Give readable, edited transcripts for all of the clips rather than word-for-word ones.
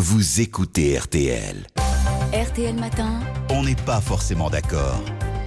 vous écoutez RTL. RTL Matin. On n'est pas forcément d'accord.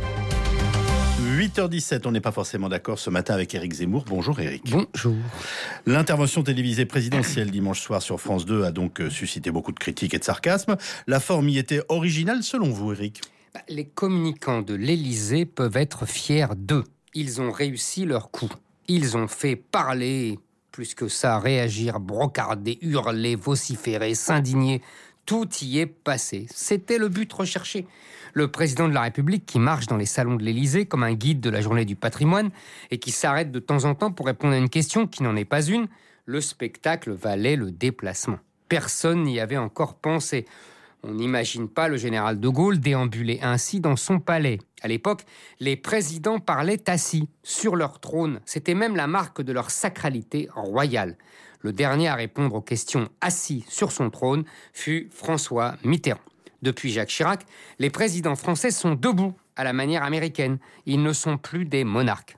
8h17, on n'est pas forcément d'accord ce matin avec Éric Zemmour. Bonjour Éric. Bonjour. L'intervention télévisée présidentielle dimanche soir sur France 2 a donc suscité beaucoup de critiques et de sarcasme. La forme y était originale selon vous, Éric? Les communicants de l'Élysée peuvent être fiers d'eux. Ils ont réussi leur coup. Ils ont fait parler, plus que ça, réagir, brocarder, hurler, vociférer, s'indigner. Tout y est passé. C'était le but recherché. Le président de la République qui marche dans les salons de l'Élysée comme un guide de la journée du patrimoine et qui s'arrête de temps en temps pour répondre à une question qui n'en est pas une, le spectacle valait le déplacement. Personne n'y avait encore pensé. On n'imagine pas le général de Gaulle déambuler ainsi dans son palais. À l'époque, les présidents parlaient assis, sur leur trône. C'était même la marque de leur sacralité royale. Le dernier à répondre aux questions assis sur son trône fut François Mitterrand. Depuis Jacques Chirac, les présidents français sont debout à la manière américaine. Ils ne sont plus des monarques.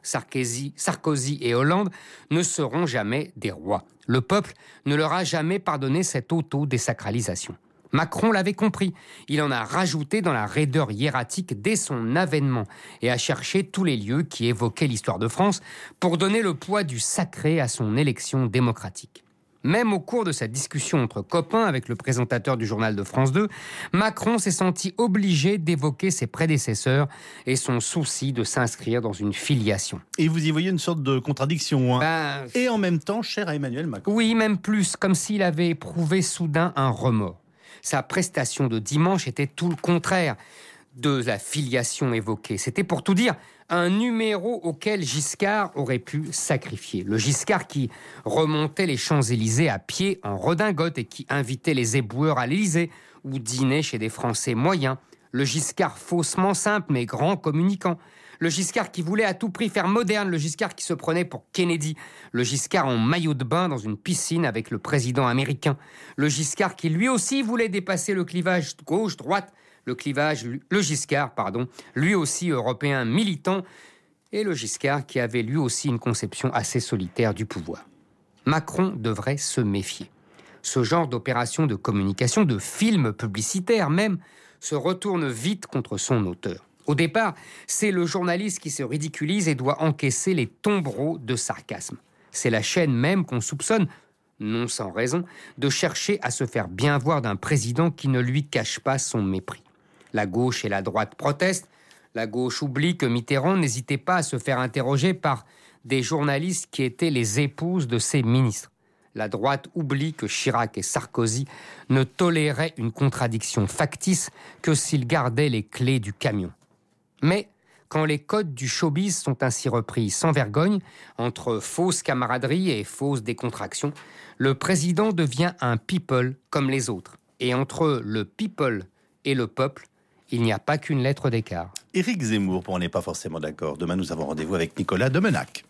Sarkozy et Hollande ne seront jamais des rois. Le peuple ne leur a jamais pardonné cette auto-désacralisation. Macron l'avait compris. Il en a rajouté dans la raideur hiératique dès son avènement et a cherché tous les lieux qui évoquaient l'histoire de France pour donner le poids du sacré à son élection démocratique. Même au cours de sa discussion entre copains avec le présentateur du journal de France 2, Macron s'est senti obligé d'évoquer ses prédécesseurs et son souci de s'inscrire dans une filiation. Et vous y voyez une sorte de contradiction, hein. Et en même temps, cher à Emmanuel Macron. Oui, même plus, comme s'il avait éprouvé soudain un remords. Sa prestation de dimanche était tout le contraire de la filiation évoquée. C'était pour tout dire un numéro auquel Giscard aurait pu sacrifier. Le Giscard qui remontait les Champs-Élysées à pied en redingote et qui invitait les éboueurs à l'Élysée ou dînait chez des Français moyens. Le Giscard faussement simple mais grand communicant. Le Giscard qui voulait à tout prix faire moderne, le Giscard qui se prenait pour Kennedy, le Giscard en maillot de bain dans une piscine avec le président américain, le Giscard qui lui aussi voulait dépasser le clivage gauche-droite, le Giscard, lui aussi européen militant, et le Giscard qui avait lui aussi une conception assez solitaire du pouvoir. Macron devrait se méfier. Ce genre d'opération de communication, de film publicitaire même, se retourne vite contre son auteur. Au départ, c'est le journaliste qui se ridiculise et doit encaisser les tombereaux de sarcasme. C'est la chaîne même qu'on soupçonne, non sans raison, de chercher à se faire bien voir d'un président qui ne lui cache pas son mépris. La gauche et la droite protestent. La gauche oublie que Mitterrand n'hésitait pas à se faire interroger par des journalistes qui étaient les épouses de ses ministres. La droite oublie que Chirac et Sarkozy ne toléraient une contradiction factice que s'ils gardaient les clés du camion. Mais quand les codes du showbiz sont ainsi repris sans vergogne, entre fausse camaraderie et fausse décontraction, le président devient un people comme les autres. Et entre le people et le peuple, il n'y a pas qu'une lettre d'écart. Éric Zemmour, on n'est pas forcément d'accord. Demain, nous avons rendez-vous avec Nicolas Demenac.